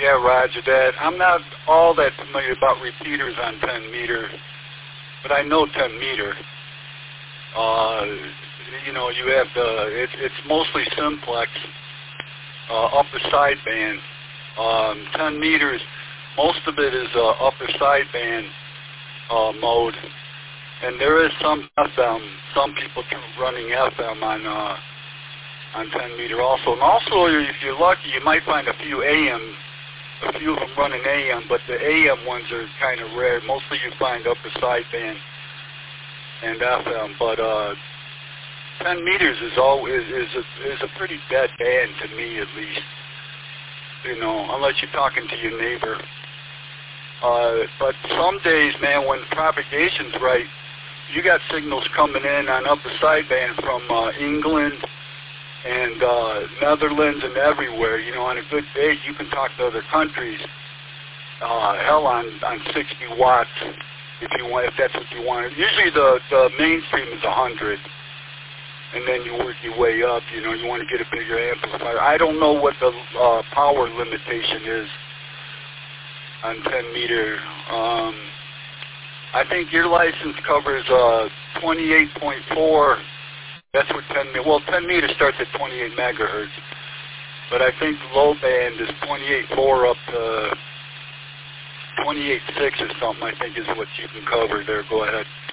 Yeah, roger that. I'm not all that familiar about repeaters on 10 meter, but I know 10 meter. You know, you have it's mostly simplex, upper sideband. 10 meters, most of it is upper sideband mode, and there is some FM. Some people running FM on 10 meter also. And also, if you're lucky, you might find a few AM. A few of them running AM, but the AM ones are kind of rare. Mostly you find upper sideband and FM, but 10 meters is a pretty dead band to me, at least. You know, unless you're talking to your neighbor. But some days, man, when propagation's right, you got signals coming in on upper sideband from England and Netherlands and everywhere. You know, on a good day, you can talk to other countries. Hell, on 60 watts, if that's what you want. Usually the mainstream is 100, and then you work your way up. You know, you want to get a bigger amplifier. I don't know what the power limitation is on 10 meter. I think your license covers 28.4. That's what 10 meter starts at 28 megahertz. But I think low band is 28.4 up to 28.6 or something, I think is what you can cover there. Go ahead.